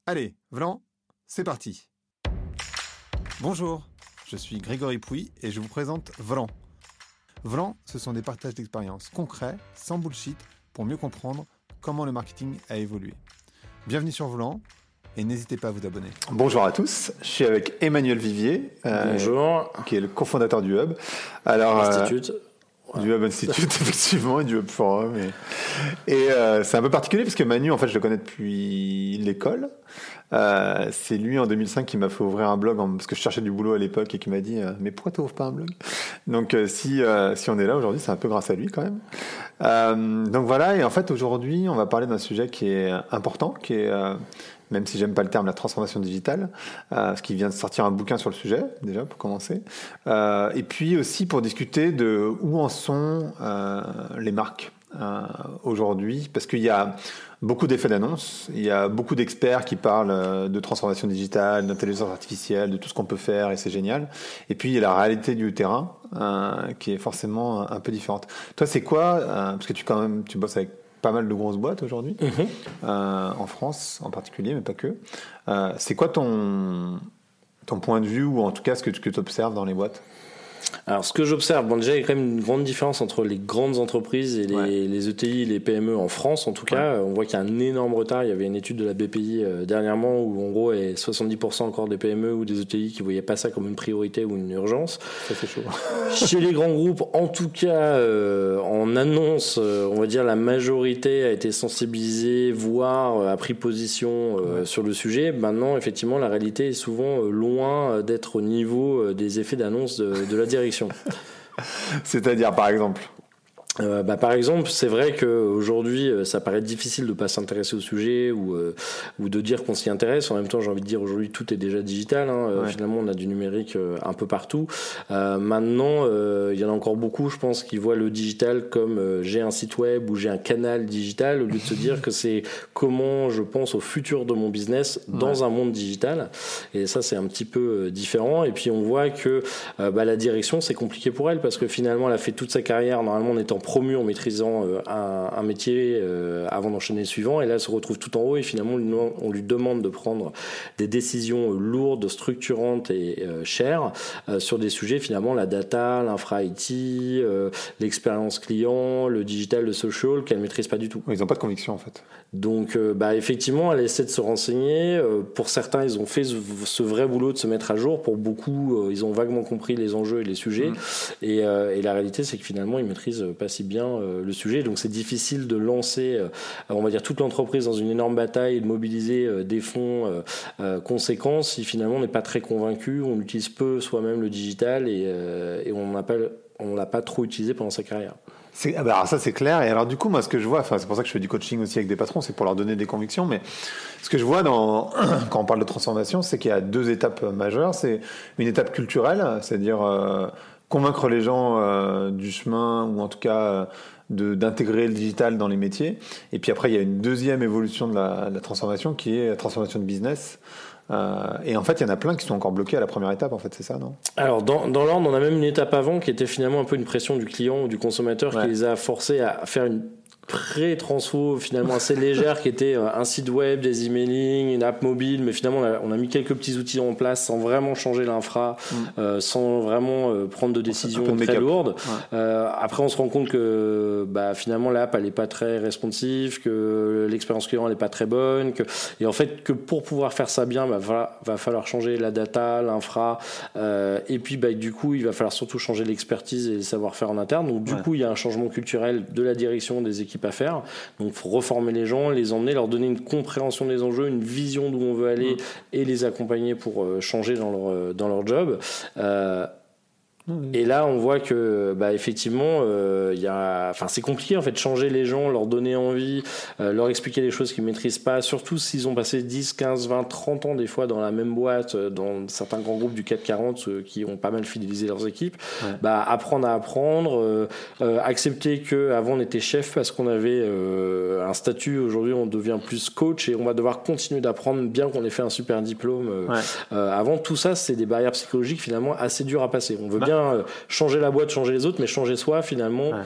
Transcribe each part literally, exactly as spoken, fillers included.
Allez, Vlan, c'est parti. Bonjour, je suis Grégory Pouy et je vous présente Vlan. Vlan, ce sont des partages d'expériences concrets, sans bullshit, pour mieux comprendre comment le marketing a évolué. Bienvenue sur Vlan et n'hésitez pas à vous abonner. Bonjour à tous, je suis avec Emmanuel Vivier, euh, Bonjour. qui est le cofondateur du Hub. Alors, Institute. Euh, du Hub Institute, effectivement, et du Hub Forum. Et, et euh, c'est un peu particulier parce que Manu, en fait, je le connais depuis l'école. Euh, c'est lui, en deux mille cinq, qui m'a fait ouvrir un blog en, parce que je cherchais du boulot à l'époque et qui m'a dit euh, « Mais pourquoi tu n'ouvres pas un blog ?» Donc, euh, si, euh, si on est là aujourd'hui, c'est un peu grâce à lui quand même. Euh, donc voilà, et en fait, aujourd'hui, on va parler d'un sujet qui est important, qui est... Euh, même si j'aime pas le terme, la transformation digitale, euh, parce qu'il vient de sortir un bouquin sur le sujet, déjà, pour commencer. Euh, et puis aussi pour discuter de où en sont euh, les marques euh, aujourd'hui, parce qu'il y a beaucoup d'effets d'annonce, il y a beaucoup d'experts qui parlent de transformation digitale, d'intelligence artificielle, de tout ce qu'on peut faire, et c'est génial. Et puis il y a la réalité du terrain, euh, qui est forcément un peu différente. Toi, c'est quoi, euh, parce que tu, quand même, tu bosses avec pas mal de grosses boîtes aujourd'hui, mmh. euh, en France en particulier, mais pas que. Euh, c'est quoi ton, ton point de vue, ou en tout cas ce que, que tu observes dans les boîtes ? Alors, ce que j'observe, bon, déjà, il y a quand même une grande différence entre les grandes entreprises et les, ouais. les E T I, les P M E en France, en tout cas. Ouais. On voit qu'il y a un énorme retard. Il y avait une étude de la B P I euh, dernièrement où, en gros, il y a soixante-dix pour cent encore des P M E ou des E T I qui ne voyaient pas ça comme une priorité ou une urgence. Ça, c'est chaud. Chez les grands groupes, en tout cas, euh, en annonce, euh, on va dire la majorité a été sensibilisée, voire euh, a pris position euh, ouais. sur le sujet. Maintenant, effectivement, la réalité est souvent euh, loin d'être au niveau euh, des effets d'annonce de, de la direction. C'est-à-dire, par exemple Euh, bah, par exemple, c'est vrai qu'aujourd'hui, ça paraît difficile de pas s'intéresser au sujet ou, euh, ou de dire qu'on s'y intéresse. En même temps, j'ai envie de dire aujourd'hui, tout est déjà digital. Hein. Ouais. Finalement, on a du numérique euh, un peu partout. Euh, maintenant, euh, il y en a encore beaucoup, je pense, qui voient le digital comme euh, j'ai un site web ou j'ai un canal digital, au lieu de se dire que c'est comment je pense au futur de mon business dans ouais. un monde digital. Et ça, c'est un petit peu euh, différent. Et puis, on voit que euh, bah, la direction, c'est compliqué pour elle parce que finalement, elle a fait toute sa carrière, normalement, en étant promu en maîtrisant euh, un, un métier euh, avant d'enchaîner le suivant, et là elle se retrouve tout en haut et finalement on lui demande de prendre des décisions lourdes, structurantes et euh, chères euh, sur des sujets, finalement la data, l'infra I T, euh, l'expérience client, le digital, le social, qu'elle ne maîtrise pas du tout. Ils n'ont pas de conviction en fait. Donc euh, bah, effectivement elle essaie de se renseigner, euh, pour certains ils ont fait ce, ce vrai boulot de se mettre à jour, pour beaucoup euh, ils ont vaguement compris les enjeux et les sujets, mmh. et, euh, et la réalité c'est que finalement ils maîtrisent pas si bien euh, le sujet, donc c'est difficile de lancer euh, on va dire toute l'entreprise dans une énorme bataille et de mobiliser euh, des fonds euh, euh, conséquents si finalement on n'est pas très convaincu, on utilise peu soi-même le digital et, euh, et on n'a pas, on l'a pas trop utilisé pendant sa carrière. C'est, ah bah alors ça c'est clair, et alors du coup moi ce que je vois, enfin c'est pour ça que je fais du coaching aussi avec des patrons, c'est pour leur donner des convictions, mais ce que je vois dans, quand on parle de transformation, c'est qu'il y a deux étapes majeures. C'est une étape culturelle, c'est-à-dire euh, convaincre les gens euh, du chemin, ou en tout cas euh, de, d'intégrer le digital dans les métiers, et puis après il y a une deuxième évolution de la, de la transformation qui est la transformation de business. Euh, et en fait, il y en a plein qui sont encore bloqués à la première étape, en fait, c'est ça, non ? Alors, dans, dans l'ordre, on a même une étape avant qui était finalement un peu une pression du client ou du consommateur ouais. qui les a forcés à faire une pré-transfo finalement assez légère qui était un site web, des emailing, une app mobile, mais finalement on a, on a mis quelques petits outils en place sans vraiment changer l'infra, mm. euh, sans vraiment euh, prendre de décisions de très lourdes. Ouais. Euh, après on se rend compte que bah, finalement l'app elle est pas très responsive, que l'expérience client elle est pas très bonne, que, et en fait que pour pouvoir faire ça bien, bah, va, va falloir changer la data, l'infra, euh, et puis bah, du coup il va falloir surtout changer l'expertise et le savoir-faire en interne. Donc du ouais. coup il y a un changement culturel de la direction, des équipes à faire. Donc, il faut reformer les gens, les emmener, leur donner une compréhension des enjeux, une vision d'où on veut aller mmh. et les accompagner pour euh, changer dans leur, dans leur job. Euh, Et là, on voit que, bah, effectivement, euh, y a, enfin, c'est compliqué en fait de changer les gens, leur donner envie, euh, leur expliquer des choses qu'ils maîtrisent pas. Surtout s'ils ont passé dix, quinze, vingt, trente ans des fois dans la même boîte, dans certains grands groupes du C A C quarante euh, qui ont pas mal fidélisé leurs équipes. Ouais. Bah, apprendre à apprendre, euh, euh, accepter que avant on était chef parce qu'on avait euh, un statut. Aujourd'hui, on devient plus coach et on va devoir continuer d'apprendre bien qu'on ait fait un super diplôme. Euh, ouais. euh, avant, tout ça, c'est des barrières psychologiques finalement assez dures à passer. On veut bah. bien changer la boîte, changer les autres, mais changer soi, finalement, ouais.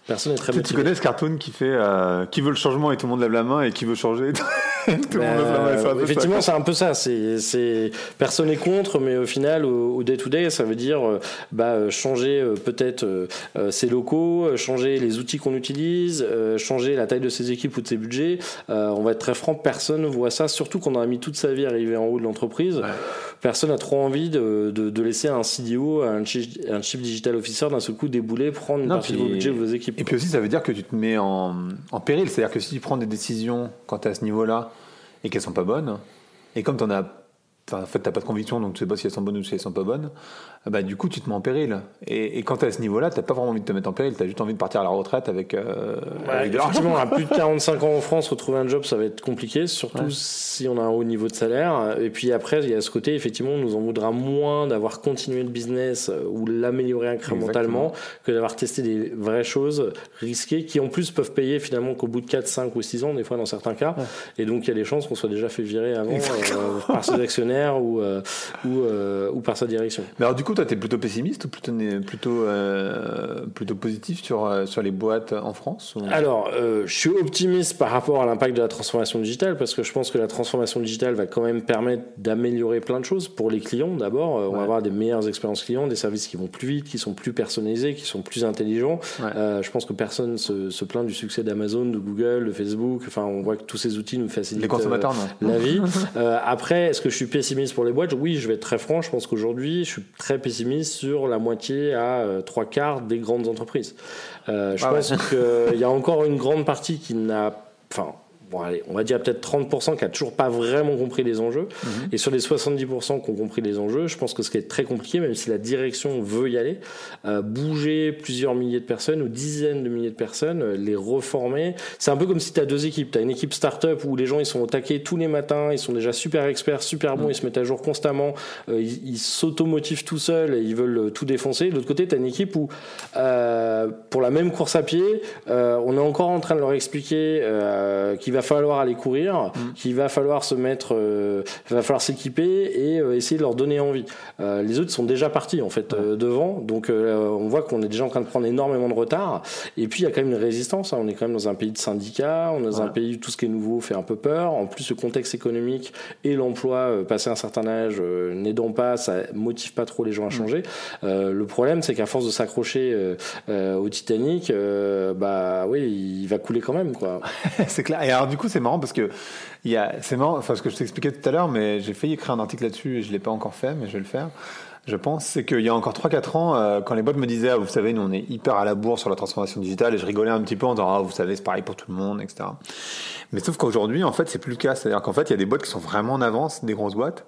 Personne n'est très tu, motivé. Tu connais ce cartoon qui fait euh, qui veut le changement et tout le monde lève la main et qui veut changer tout le monde euh, lève la main. C'est un peu effectivement, ça. c'est un peu ça. C'est, c'est personne n'est contre, mais au final, au, au day to day, ça veut dire euh, bah, changer euh, peut-être euh, ses locaux, changer les outils qu'on utilise, euh, changer la taille de ses équipes ou de ses budgets. Euh, on va être très franc, personne ne voit ça. Surtout qu'on a mis toute sa vie à arriver en haut de l'entreprise. Ouais. Personne n'a trop envie de, de, de laisser un C D O, un chief, un chief digital officer d'un seul coup débouler, prendre une non, partie puis, de vos budgets, de vos équipes. Et puis aussi, ça veut dire que tu te mets en, en péril. C'est-à-dire que si tu prends des décisions quand tu es à ce niveau-là et qu'elles sont pas bonnes, et comme tu en as, en fait, t'as pas de conviction, donc tu sais pas si elles sont bonnes ou si elles sont pas bonnes, bah du coup tu te mets en péril. Et, et quand t'es à ce niveau-là, t'as pas vraiment envie de te mettre en péril, t'as juste envie de partir à la retraite avec, euh, ouais, avec de l'argent. Effectivement, à plus de quarante-cinq ans en France, retrouver un job, ça va être compliqué, surtout ouais. si on a un haut niveau de salaire. Et puis après, il y a ce côté, effectivement, on nous en voudra moins d'avoir continué le business ou l'améliorer incrémentalement Exactement. que d'avoir testé des vraies choses risquées qui en plus peuvent payer finalement qu'au bout de quatre, cinq ou six ans, des fois dans certains cas. Ouais. Et donc il y a des chances qu'on soit déjà fait virer avant euh, par ses actionnaires ou, euh, ou, euh, ou par sa direction. Mais alors du coup, toi, t'es plutôt pessimiste ou plutôt plutôt euh, plutôt positif sur sur les boîtes en France ou... Alors, euh, je suis optimiste par rapport à l'impact de la transformation digitale parce que je pense que la transformation digitale va quand même permettre d'améliorer plein de choses pour les clients. D'abord, ouais. on va avoir des meilleures expériences clients, des services qui vont plus vite, qui sont plus personnalisés, qui sont plus intelligents. Ouais. Euh, je pense que personne se, se plaint du succès d'Amazon, de Google, de Facebook. Enfin, on voit que tous ces outils nous facilitent les consommateurs, euh, la vie. euh, après, est-ce que je suis pessimiste pour les boîtes ? Oui, je vais être très franc. Je pense qu'aujourd'hui, je suis très pessimiste sur la moitié à euh, trois quarts des grandes entreprises. Euh, je ah pense ouais. qu'il y a encore une grande partie qui n'a... Enfin, bon, allez, on va dire peut-être trente pour cent qui n'a toujours pas vraiment compris les enjeux. Mmh. Et sur les soixante-dix pour cent qui ont compris les enjeux, je pense que ce qui est très compliqué, même si la direction veut y aller, euh, bouger plusieurs milliers de personnes ou dizaines de milliers de personnes, euh, les reformer. C'est un peu comme si tu as deux équipes. Tu as une équipe start-up où les gens ils sont au taquet tous les matins, ils sont déjà super experts, super bons, mmh. ils se mettent à jour constamment, euh, ils, ils s'automotivent tout seuls et ils veulent tout défoncer. De l'autre côté, tu as une équipe où, euh, pour la même course à pied, euh, on est encore en train de leur expliquer euh, qu'il va falloir aller courir, mmh. qu'il va falloir se mettre, euh, il va falloir s'équiper et euh, essayer de leur donner envie. Euh, les autres sont déjà partis en fait euh, devant, donc euh, on voit qu'on est déjà en train de prendre énormément de retard. Et puis il y a quand même une résistance. Hein. On est quand même dans un pays de syndicats, on est dans ouais. un pays où tout ce qui est nouveau fait un peu peur. En plus, le contexte économique et l'emploi, euh, passé un certain âge, euh, n'aidant pas, ça motive pas trop les gens à changer. Mmh. Euh, le problème, c'est qu'à force de s'accrocher euh, euh, au Titanic, euh, bah oui, il va couler quand même quoi. C'est clair. Et alors du coup, c'est marrant parce que il y a, c'est marrant, enfin ce que je t'expliquais tout à l'heure, mais j'ai failli écrire un article là-dessus et je l'ai pas encore fait, mais je vais le faire. Je pense, c'est qu'il y a encore trois quatre ans, euh, quand les boîtes me disaient, ah, vous savez, nous on est hyper à la bourre sur la transformation digitale, et je rigolais un petit peu en disant, ah, vous savez, c'est pareil pour tout le monde, et cetera. Mais sauf qu'aujourd'hui, en fait, c'est plus le cas. C'est-à-dire qu'en fait, il y a des boîtes qui sont vraiment en avance, des grosses boîtes.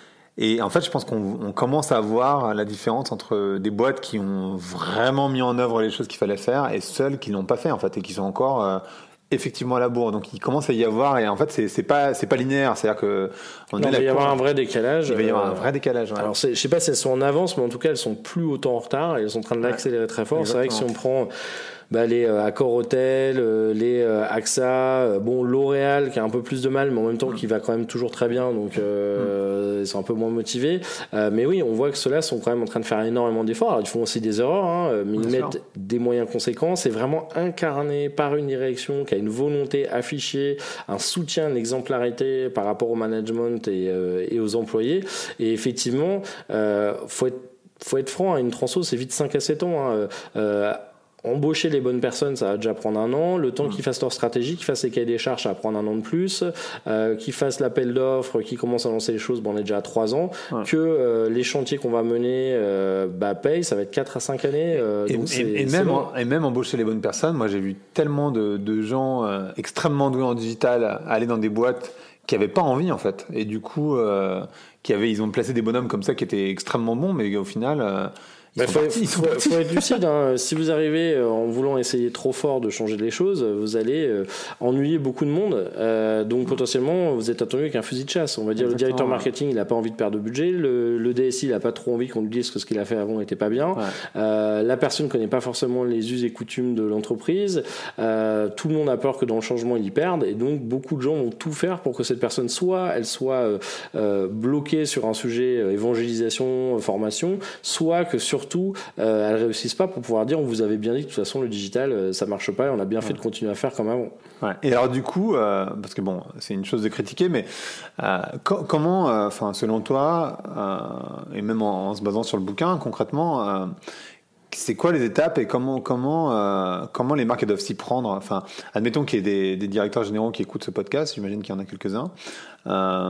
Et en fait, je pense qu'on on commence à voir la différence entre des boîtes qui ont vraiment mis en œuvre les choses qu'il fallait faire et celles qui l'ont pas fait, en fait, et qui sont encore euh, effectivement à la bourre. Donc il commence à y avoir, et en fait c'est c'est pas c'est pas linéaire, c'est-à-dire que on non, est il va y avoir un vrai décalage. Il va y avoir un vrai décalage. Ouais. Alors c'est, je sais pas si elles sont en avance, mais en tout cas elles sont plus autant en retard et elles sont en train de l'accélérer ouais. très fort. Exactement. C'est vrai que si on prend bah, les euh, Accor Hotel, euh, les euh, A X A, euh, bon L'Oréal qui a un peu plus de mal, mais en même temps qui va quand même toujours très bien, donc euh, mm. ils sont un peu moins motivés. Euh, mais oui, on voit que ceux-là sont quand même en train de faire énormément d'efforts. Alors ils font aussi des erreurs, hein, mais ils mettent des moyens conséquents. C'est vraiment incarné par une direction qui a une volonté affichée, un soutien, une exemplarité par rapport au management et, euh, et aux employés. Et effectivement, euh, faut être faut être franc, hein, une transfo c'est vite cinq à sept ans. Hein. Euh, Embaucher les bonnes personnes, ça va déjà prendre un an. Le temps mmh. qu'ils fassent leur stratégie, qu'ils fassent les cahiers des charges, ça va prendre un an de plus. Euh, qu'ils fassent l'appel d'offres, qu'ils commencent à lancer les choses, bon, on est déjà à trois ans. Ouais. Que euh, les chantiers qu'on va mener euh, bah, payent, ça va être quatre à cinq années. Euh, et, donc c'est, et, et, c'est même, bon. et même embaucher les bonnes personnes, moi j'ai vu tellement de, de gens euh, extrêmement doués en digital aller dans des boîtes qui n'avaient pas envie en fait. Et du coup, euh, qui avaient, ils ont placé des bonhommes comme ça qui étaient extrêmement bons, mais au final... Euh, Il bah, faut, faut, faut être lucide. Hein. Si vous arrivez en voulant essayer trop fort de changer les choses, vous allez euh, ennuyer beaucoup de monde. Euh, donc potentiellement, vous êtes attendu avec un fusil de chasse. On va dire Exactement. Le directeur marketing, il n'a pas envie de perdre de budget. Le, le D S I, il n'a pas trop envie qu'on lui dise que ce qu'il a fait avant n'était pas bien. Ouais. Euh, la personne ne connaît pas forcément les us et coutumes de l'entreprise. Euh, tout le monde a peur que dans le changement, il y perde. Et donc, beaucoup de gens vont tout faire pour que cette personne soit, elle soit euh, euh, bloquée sur un sujet euh, évangélisation, formation, soit que sur surtout, euh, elles réussissent pas pour pouvoir dire on vous avait bien dit que de toute façon le digital euh, ça marche pas et on a bien ouais. fait de continuer à faire comme avant. Ouais. Et alors du coup, euh, parce que bon, c'est une chose de critiquer, mais euh, co- comment, enfin, euh, selon toi, euh, et même en, en se basant sur le bouquin, concrètement, euh, c'est quoi les étapes et comment comment euh, comment les marques doivent s'y prendre? Enfin, admettons qu'il y ait des, des directeurs généraux qui écoutent ce podcast, j'imagine qu'il y en a quelques-uns. Euh,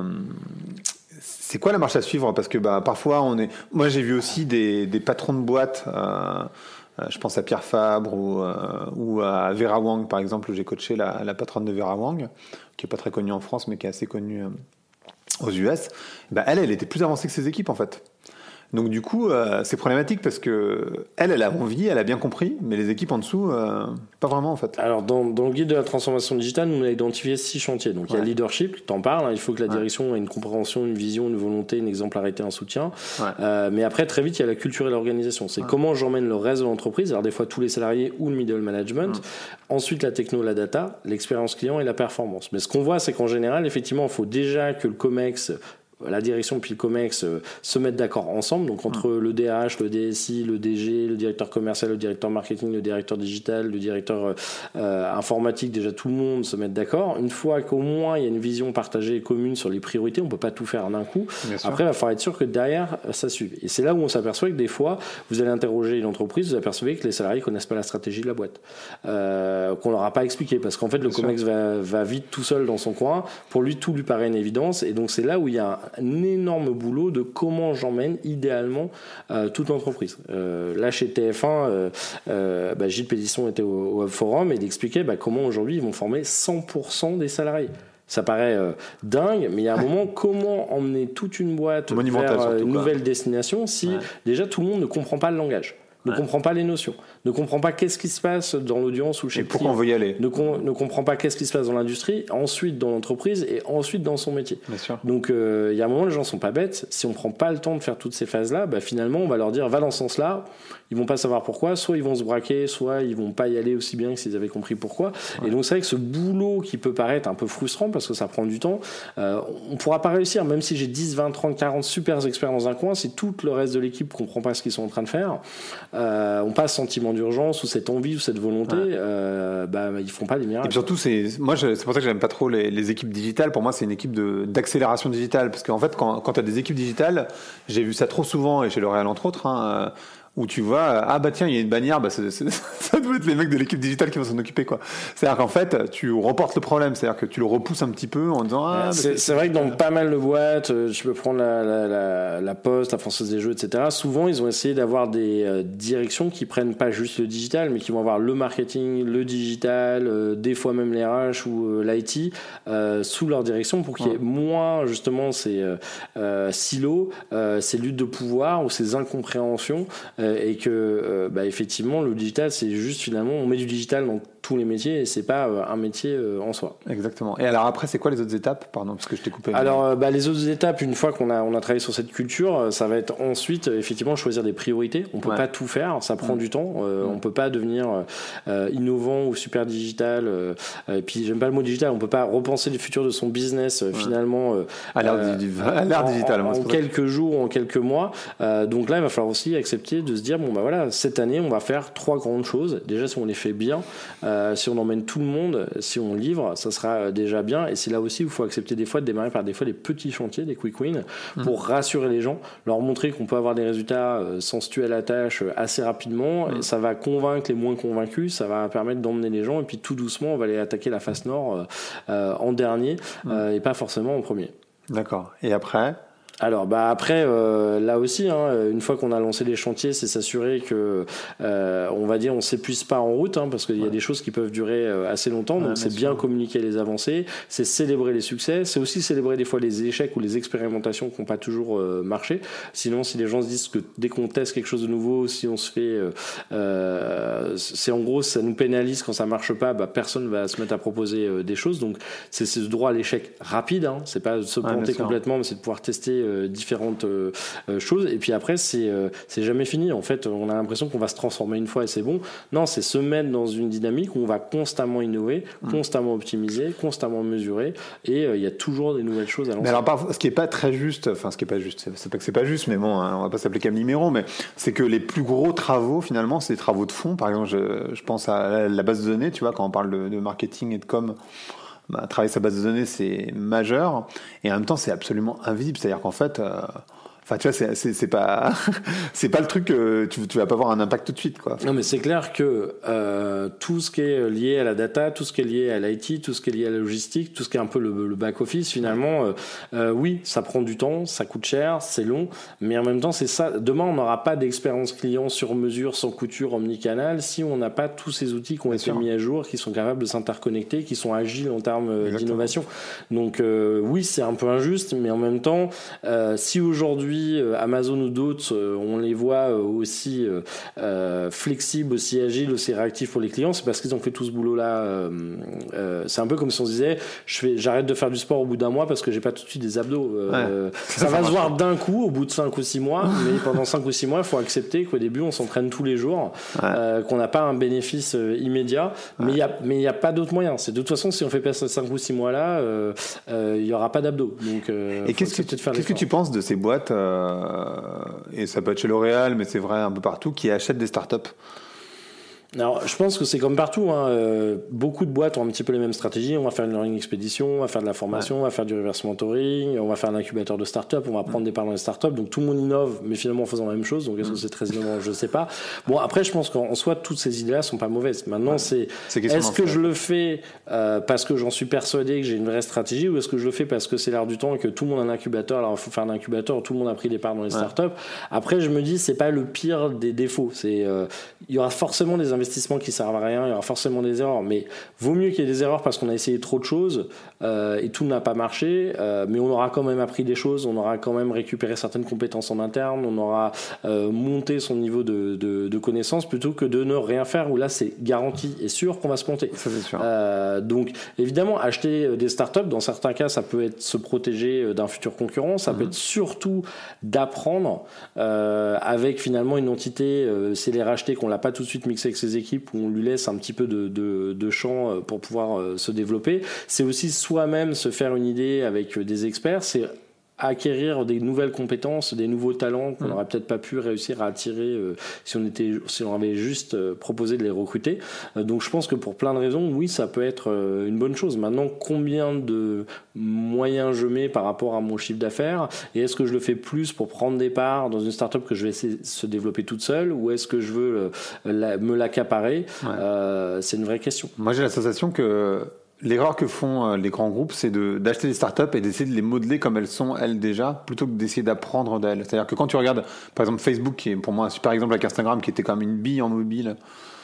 c'est quoi la marche à suivre? Parce que bah parfois on est, moi j'ai vu aussi des, des patrons de boîtes. Euh, Je pense à Pierre Fabre ou, euh, ou à Vera Wang, par exemple, où j'ai coaché la, la patronne de Vera Wang, qui n'est pas très connue en France, mais qui est assez connue euh, aux U S. Bah, elle, elle était plus avancée que ses équipes, en fait. Donc, du coup, euh, c'est problématique parce que elle, elle a envie, elle a bien compris, mais les équipes en dessous, euh, pas vraiment, en fait. Alors, dans, dans le guide de la transformation digitale, nous, on a identifié six chantiers. Donc, ouais. il y a leadership, t'en parles, hein, il faut que la direction ouais. ait une compréhension, une vision, une volonté, une exemplarité, un soutien. Ouais. Euh, mais après, très vite, il y a la culture et l'organisation. C'est ouais. comment j'emmène le reste de l'entreprise, alors des fois tous les salariés ou le middle management. Ouais. Ensuite, la techno, la data, l'expérience client et la performance. Mais ce qu'on voit, c'est qu'en général, effectivement, il faut déjà que le COMEX, la direction puis le COMEX euh, se mettent d'accord ensemble, donc entre mmh. le D H, le D S I, le D G, le directeur commercial, le directeur marketing, le directeur digital, le directeur euh, informatique, déjà tout le monde se met d'accord. Une fois qu'au moins il y a une vision partagée et commune sur les priorités, on peut pas tout faire d'un coup. Après, il va falloir être sûr que derrière ça suive. Et c'est là où on s'aperçoit que des fois, vous allez interroger une entreprise, vous apercevez que les salariés connaissent pas la stratégie de la boîte, euh, qu'on leur a pas expliqué, parce qu'en fait le Bien COMEX va, va vite tout seul dans son coin. Pour lui, tout lui paraît une évidence, et donc c'est là où il y a un énorme boulot de comment j'emmène idéalement euh, toute l'entreprise. Euh, là, chez T F un, euh, euh, bah, Gilles Pélisson était au, au Hub Forum et il expliquait bah, comment aujourd'hui ils vont former cent pour cent des salariés. Ça paraît euh, dingue, mais il y a un moment, comment emmener toute une boîte vers euh, une nouvelle destination si ouais. déjà tout le monde ne comprend pas le langage, ne ouais. comprend pas les notions, ne comprend pas qu'est-ce qui se passe dans l'audience ou chez et le pourquoi on veut y aller, ne, com- ne comprend pas qu'est-ce qui se passe dans l'industrie, ensuite dans l'entreprise et ensuite dans son métier. Bien sûr. Donc il euh, y a un moment, les gens sont pas bêtes. Si on prend pas le temps de faire toutes ces phases-là, bah, finalement on va leur dire va dans ce sens-là. Ils vont pas savoir pourquoi, soit ils vont se braquer, soit ils vont pas y aller aussi bien que s'ils avaient compris pourquoi. Ouais. Et donc c'est vrai que ce boulot qui peut paraître un peu frustrant parce que ça prend du temps, euh, on pourra pas réussir, même si j'ai dix, vingt, trente, quarante super experts dans un coin, si tout le reste de l'équipe comprend pas ce qu'ils sont en train de faire, euh, on passe sentiment d'urgence ou cette envie ou cette volonté, ouais. euh, bah, ils font pas des miracles. Et puis surtout, c'est, moi, je, c'est pour ça que j'aime pas trop les, les équipes digitales. Pour moi, c'est une équipe de, d'accélération digitale. Parce qu'en fait, quand, quand tu as des équipes digitales, j'ai vu ça trop souvent, et chez L'Oréal entre autres, hein, où tu vois, ah bah tiens, il y a une bannière, bah c'est, c'est, ça doit être les mecs de l'équipe digitale qui vont s'en occuper, quoi. C'est-à-dire qu'en fait, tu reportes le problème, c'est-à-dire que tu le repousses un petit peu en disant, ah, bah, c'est, c'est, c'est vrai que dans pas mal de boîtes, tu peux prendre la, la, la, la Poste, la Française des Jeux, et cetera. Souvent, ils ont essayé d'avoir des euh, directions qui prennent pas juste le digital, mais qui vont avoir le marketing, le digital, euh, des fois même les R H ou euh, l'I T euh, sous leur direction pour qu'il y ait ouais. moins justement ces euh, euh, silos, euh, ces luttes de pouvoir ou ces incompréhensions. Euh, et que euh, bah, effectivement le digital c'est juste finalement on met du digital dans tous les métiers et c'est pas euh, un métier euh, en soi. Exactement. Et alors après c'est quoi les autres étapes, pardon parce que je t'ai coupé. Alors euh, bah, les autres étapes une fois qu'on a on a travaillé sur cette culture, ça va être ensuite effectivement choisir des priorités. On peut ouais. pas tout faire, ça prend mmh. du temps. Euh, mmh. On peut pas devenir euh, innovant ou super digital. Euh, et puis j'aime pas le mot digital. On peut pas repenser le futur de son business euh, ouais. finalement euh, à l'ère, euh, du, à l'ère en, digitale. En, en quelques jours, en quelques mois. Euh, donc là il va falloir aussi accepter de se dire bon bah voilà cette année on va faire trois grandes choses. Déjà si on les fait bien, euh, si on emmène tout le monde, si on livre, ça sera déjà bien. Et c'est là aussi où il faut accepter des fois de démarrer par des fois des petits chantiers, des quick wins, pour mmh. rassurer les gens, leur montrer qu'on peut avoir des résultats euh, sans se tuer à la tâche euh, assez rapidement. Mmh. Et ça va convaincre les moins convaincus, ça va permettre d'emmener les gens. Et puis tout doucement on va aller attaquer la face nord euh, euh, en dernier mmh. euh, et pas forcément en premier. D'accord. Et après Alors bah après euh, là aussi hein, une fois qu'on a lancé les chantiers c'est s'assurer que euh, on va dire on s'épuise pas en route hein, parce qu'il ouais. y a des choses qui peuvent durer euh, assez longtemps donc ouais, c'est bien sûr. Communiquer les avancées, c'est célébrer les succès, c'est aussi célébrer des fois les échecs ou les expérimentations qui n'ont pas toujours euh, marché. Sinon si les gens se disent que dès qu'on teste quelque chose de nouveau, si on se fait euh, euh, c'est en gros ça nous pénalise quand ça marche pas, bah personne va se mettre à proposer euh, des choses donc c'est ce droit à l'échec rapide hein, c'est pas de se planter ouais, complètement mais c'est de pouvoir tester euh, différentes euh, choses. Et puis après, c'est, euh, c'est jamais fini. En fait, on a l'impression qu'on va se transformer une fois et c'est bon. Non, c'est se mettre dans une dynamique où on va constamment innover, mmh. constamment optimiser, constamment mesurer. Et il euh, y a toujours des nouvelles choses à lancer. Mais alors, parfois, ce qui est pas très juste, enfin, ce qui est pas juste, c'est, c'est pas que c'est pas juste, mais bon, hein, on va pas s'appeler Calimero, mais c'est que les plus gros travaux, finalement, c'est des travaux de fond. Par exemple, je, je pense à la, la base de données, tu vois, quand on parle de, de marketing et de com, bah, travailler sa base de données, c'est majeur. Et en même temps, c'est absolument invisible. C'est-à-dire qu'en fait, euh, enfin, tu vois, c'est, c'est, c'est pas, c'est pas le truc que tu, tu vas pas avoir un impact tout de suite, quoi. Non, mais c'est clair que euh, tout ce qui est lié à la data, tout ce qui est lié à l'I T, tout ce qui est lié à la logistique, tout ce qui est un peu le, le back office, finalement, euh, euh, oui, ça prend du temps, ça coûte cher, c'est long, mais en même temps, c'est ça. Demain, on n'aura pas d'expérience client sur mesure, sans couture, omnicanal, si on n'a pas tous ces outils qui ont Bien été sûr. mis à jour, qui sont capables de s'interconnecter, qui sont agiles en termes Exactement. d'innovation. Donc, euh, oui, c'est un peu injuste, mais en même temps, euh, si aujourd'hui Amazon ou d'autres, on les voit aussi euh, flexibles, aussi agiles, aussi réactifs pour les clients, c'est parce qu'ils ont fait tout ce boulot-là. Euh, euh, c'est un peu comme si on se disait, je fais, j'arrête de faire du sport au bout d'un mois parce que j'ai pas tout de suite des abdos. Euh, ouais, ça, ça va se voir d'un coup au bout de cinq ou six mois, mais pendant cinq ou six mois, il faut accepter qu'au début, on s'entraîne tous les jours, ouais. euh, qu'on n'a pas un bénéfice euh, immédiat, ouais. mais il y a, mais il y a pas d'autre moyen. C'est de toute façon, si on fait pas ces cinq ou six mois-là, il euh, euh, y aura pas d'abdos. Donc, euh, et qu'est-ce que, tu, qu'est-ce que tu penses de ces boîtes? Euh, et ça peut être chez L'Oréal, mais c'est vrai un peu partout, qui achètent des startups. Alors, je pense que c'est comme partout. Hein. Euh, beaucoup de boîtes ont un petit peu les mêmes stratégies. On va faire une learning expédition, on va faire de la formation, ouais. on va faire du reverse mentoring, on va faire un incubateur de start-up, on va prendre mmh. des parts dans les start-up. Donc, tout le monde innove, mais finalement en faisant la même chose. Donc, est-ce mmh. que c'est très innovant? Je ne sais pas. Bon, après, je pense qu'en soi, toutes ces idées-là sont pas mauvaises. Maintenant, ouais. c'est, c'est est-ce que je le fais euh, parce que j'en suis persuadé que j'ai une vraie stratégie, ou est-ce que je le fais parce que c'est l'air du temps et que tout le monde a un incubateur, alors il faut faire un incubateur, tout le monde a pris des parts dans les ouais. start-up. Après, je me dis, c'est pas le pire des défauts. C'est, euh, il y aura forcément des investissements qui servent à rien, il y aura forcément des erreurs, mais vaut mieux qu'il y ait des erreurs parce qu'on a essayé trop de choses euh, et tout n'a pas marché, euh, mais on aura quand même appris des choses, on aura quand même récupéré certaines compétences en interne, on aura euh, monté son niveau de, de, de connaissance plutôt que de ne rien faire où là c'est garanti et sûr qu'on va se planter. Ça, c'est sûr. Euh, donc évidemment, acheter des startups, dans certains cas, ça peut être se protéger d'un futur concurrent, ça mmh. peut être surtout d'apprendre euh, avec finalement une entité, euh, c'est les racheter qu'on l'a pas tout de suite mixé avec ses équipes, où on lui laisse un petit peu de, de, de champ pour pouvoir se développer. C'est aussi soi-même se faire une idée avec des experts, c'est acquérir des nouvelles compétences, des nouveaux talents qu'on n'aurait mmh. peut-être pas pu réussir à attirer euh, si on était, si on avait juste euh, proposé de les recruter. Euh, donc je pense que pour plein de raisons, oui, ça peut être euh, une bonne chose. Maintenant, combien de moyens je mets par rapport à mon chiffre d'affaires, et est-ce que je le fais plus pour prendre des parts dans une startup que je vais essayer de se développer toute seule, ou est-ce que je veux euh, la, me l'accaparer? Ouais. euh, C'est une vraie question. Moi, j'ai la sensation que l'erreur que font les grands groupes, c'est de, d'acheter des startups et d'essayer de les modeler comme elles sont, elles, déjà, plutôt que d'essayer d'apprendre d'elles. C'est-à-dire que quand tu regardes, par exemple, Facebook, qui est pour moi un super exemple avec Instagram, qui était quand même une bille en mobile,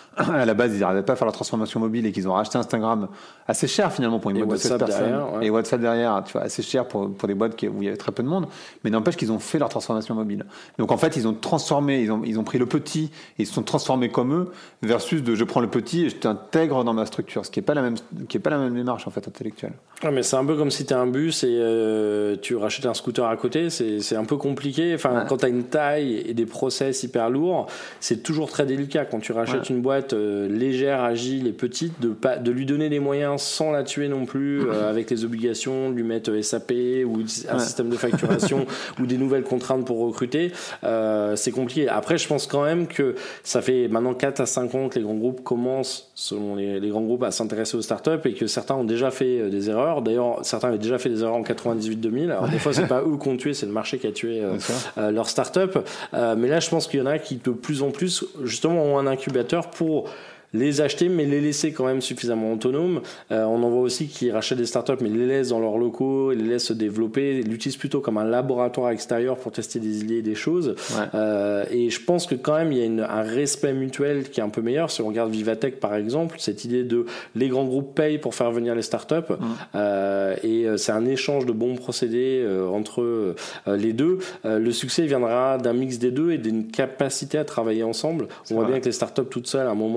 à la base, ils n'arrivaient pas à faire la transformation mobile et qu'ils ont racheté Instagram assez cher finalement pour une et boîte WhatsApp de seize personnes. Derrière, ouais. Et WhatsApp derrière, tu vois, assez cher pour, pour des boîtes qui, où il y avait très peu de monde. Mais n'empêche qu'ils ont fait leur transformation mobile. Donc en fait, ils ont transformé, ils ont, ils ont pris le petit et ils se sont transformés comme eux versus de je prends le petit et je t'intègre dans ma structure. Ce qui n'est pas la même, qui est pas la même démarche en fait intellectuelle. Ouais, mais c'est un peu comme si tu as un bus et euh, tu rachètes un scooter à côté. C'est, c'est un peu compliqué. Enfin, ouais. Quand tu as une taille et des process hyper lourds, c'est toujours très délicat quand tu rachètes ouais. une boîte Euh, légère, agile et petite, de, pas, de lui donner des moyens sans la tuer non plus, euh, avec les obligations, de lui mettre S A P ou un ouais. système de facturation ou des nouvelles contraintes pour recruter, euh, c'est compliqué. Après, je pense quand même que ça fait maintenant quatre à cinq ans que les grands groupes commencent, selon les, les grands groupes, à s'intéresser aux startups et que certains ont déjà fait des erreurs. D'ailleurs, certains avaient déjà fait des erreurs en quatre-vingt-dix-huit deux mille. Alors, des fois, c'est pas eux qui ont tué, c'est le marché qui a tué euh, euh, leur startup. Euh, mais là, je pense qu'il y en a qui, de plus en plus, justement, ont un incubateur pour les acheter mais les laisser quand même suffisamment autonomes. Euh, on en voit aussi qui rachètent des startups mais les laissent dans leurs locaux, les laissent se développer, ils l'utilisent plutôt comme un laboratoire extérieur pour tester des idées et des choses. Ouais. Euh, et je pense que quand même il y a une, un respect mutuel qui est un peu meilleur. Si on regarde Vivatech par exemple, cette idée de les grands groupes payent pour faire venir les startups mmh. euh, et c'est un échange de bons procédés euh, entre euh, les deux. Euh, le succès viendra d'un mix des deux et d'une capacité à travailler ensemble. C'est on voit vrai. Bien que les startups toutes seules à un moment euh,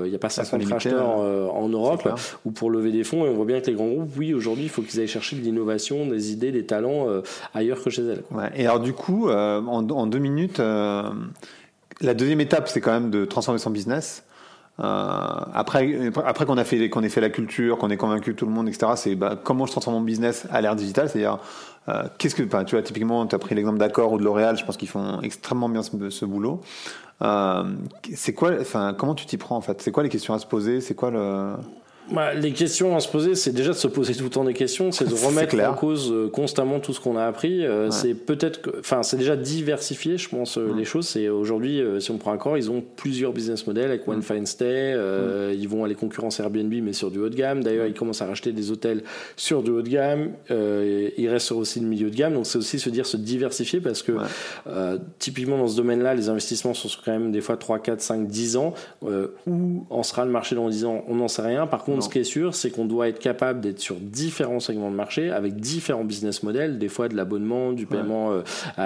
il n'y a pas cinquante racheteurs euh, en Europe ou pour lever des fonds. Et on voit bien que les grands groupes, oui, aujourd'hui, il faut qu'ils aillent chercher de l'innovation, des idées, des talents euh, ailleurs que chez elles. Ouais. Et alors du coup, euh, en, en deux minutes, euh, la deuxième étape, c'est quand même de transformer son business. Euh, après, après qu'on a fait, qu'on ait fait la culture, qu'on ait convaincu tout le monde, et cetera. C'est bah, comment je transforme mon business à l'ère digitale, c'est-à-dire euh, qu'est-ce que, bah, tu vois, typiquement, tu as pris l'exemple d'Accor ou de L'Oréal, je pense qu'ils font extrêmement bien ce, ce boulot. Euh, c'est quoi, enfin, comment tu t'y prends en fait? C'est quoi les questions à se poser? C'est quoi le Bah, les questions à se poser, c'est déjà de se poser tout le temps des questions, c'est de remettre en cause euh, constamment tout ce qu'on a appris. Euh, ouais. C'est peut-être, que, enfin, c'est déjà diversifier, je pense, euh, mmh. les choses. C'est aujourd'hui, euh, si on prend Accor, ils ont plusieurs business models avec One mmh. Fine Stay. Euh, mmh. Ils vont aller concurrencer Airbnb, mais sur du haut de gamme. D'ailleurs, ils commencent à racheter des hôtels sur du haut de gamme. Euh, ils restent sur aussi le milieu de gamme. Donc, c'est aussi se dire se diversifier parce que ouais. euh, typiquement dans ce domaine-là, les investissements sont quand même des fois trois, quatre, cinq, dix ans. Euh, où en sera le marché dans dix ans? On n'en sait rien. Par contre, non. ce qui est sûr, c'est qu'on doit être capable d'être sur différents segments de marché avec différents business models, des fois de l'abonnement, du paiement ouais.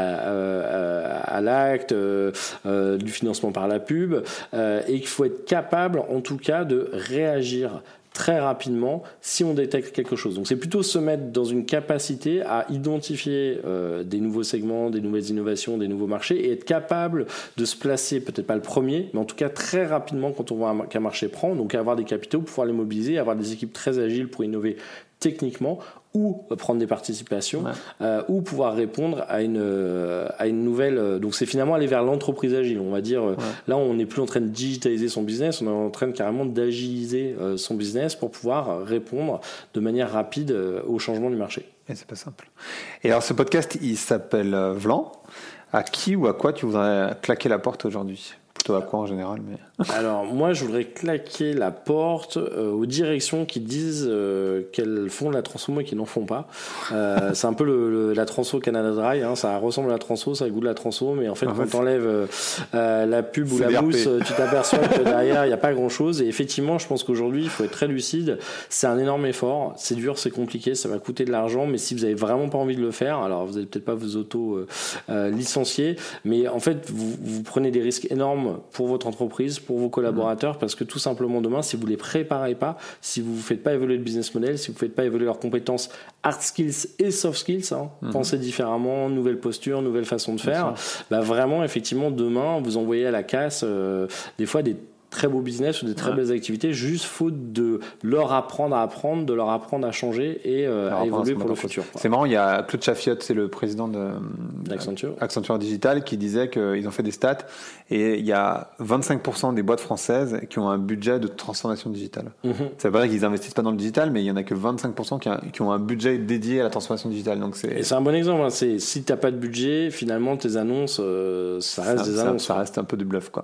euh, à, à, à l'acte, euh, euh, du financement par la pub, euh, et qu'il faut être capable, en tout cas, de réagir très rapidement si on détecte quelque chose. Donc c'est plutôt se mettre dans une capacité à identifier euh, des nouveaux segments, des nouvelles innovations, des nouveaux marchés et être capable de se placer, peut-être pas le premier, mais en tout cas très rapidement quand on voit qu'un marché prend, donc avoir des capitaux, pouvoir les mobiliser, avoir des équipes très agiles pour innover techniquement ou prendre des participations ouais. euh, ou pouvoir répondre à une, euh, à une nouvelle... Euh, donc c'est finalement aller vers l'entreprise agile. On va dire, euh, ouais. là on n'est plus en train de digitaliser son business, on est en train de, carrément d'agiliser euh, son business pour pouvoir répondre de manière rapide euh, au changement du marché. Et c'est pas simple. Et alors ce podcast, il s'appelle euh, Vlan. À qui ou à quoi tu voudrais claquer la porte aujourd'hui ? Plutôt à quoi en général mais... Alors moi je voudrais claquer la porte euh, aux directions qui disent euh, qu'elles font de la transformo et qui n'en font pas. Euh, c'est un peu le, le, la transfo Canada Dry, hein, ça ressemble à la transfo, ça a le goût de la transfo, mais en fait en quand tu enlèves euh, la pub ou la mousse, tu t'aperçois que derrière il n'y a pas grand chose. Et effectivement je pense qu'aujourd'hui il faut être très lucide, c'est un énorme effort, c'est dur, c'est compliqué, ça va coûter de l'argent, mais si vous avez vraiment pas envie de le faire, alors vous n'allez peut-être pas vous auto euh, euh, licencier, mais en fait vous, vous prenez des risques énormes pour votre entreprise, pour vos collaborateurs, parce que tout simplement demain, si vous les préparez pas, si vous ne faites pas évoluer le business model, si vous ne faites pas évoluer leurs compétences hard skills et soft skills, hein, mm-hmm. pensez différemment, nouvelle posture, nouvelle façon de faire, bah vraiment, effectivement, demain, vous envoyez à la casse euh, des fois des très beaux business ou des très ouais. belles activités, juste faute de leur apprendre à apprendre, de leur apprendre à changer et euh, à évoluer pour le futur. Quoi. C'est marrant, il y a Claude Chaffiot, c'est le président de d'Accenture. Accenture Digital, qui disait qu'ils ont fait des stats et il y a vingt-cinq pour cent des boîtes françaises qui ont un budget de transformation digitale. Mm-hmm. Ça veut pas dire qu'ils investissent pas dans le digital, mais il y en a que vingt-cinq pour cent qui, a, qui ont un budget dédié à la transformation digitale. Donc c'est... Et c'est un bon exemple. Hein. C'est, si tu n'as pas de budget, finalement, tes annonces, euh, ça reste ça, des ça, annonces. Ça reste un peu du bluff, quoi.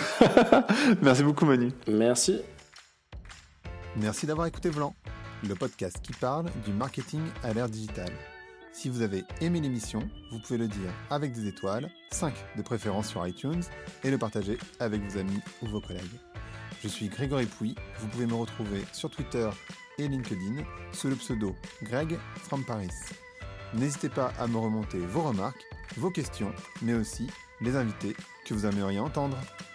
Merci beaucoup Manu. Merci. Merci d'avoir écouté Vlan, le podcast qui parle du marketing à l'ère digitale. Si vous avez aimé l'émission, vous pouvez le dire avec des étoiles, cinq de préférence sur iTunes, et le partager avec vos amis ou vos collègues. Je suis Grégory Pouy, vous pouvez me retrouver sur Twitter et LinkedIn sous le pseudo Greg from Paris. N'hésitez pas à me remonter vos remarques, vos questions, mais aussi les invités que vous aimeriez entendre.